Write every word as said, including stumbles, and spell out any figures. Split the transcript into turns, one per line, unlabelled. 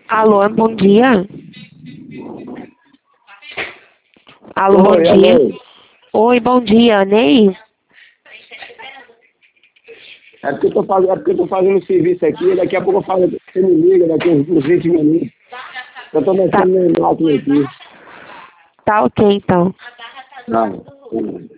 Alô, bom dia. Alô, bom
Oi,
dia.
alô.
Oi, bom dia, Ney?
É porque eu tô fazendo, é porque eu tô fazendo serviço aqui, daqui a pouco eu falo, você me liga daqui uns uns vinte minutos. Eu tô
Tá,
mexendo no máquina aqui.
tá ok, então.
Não.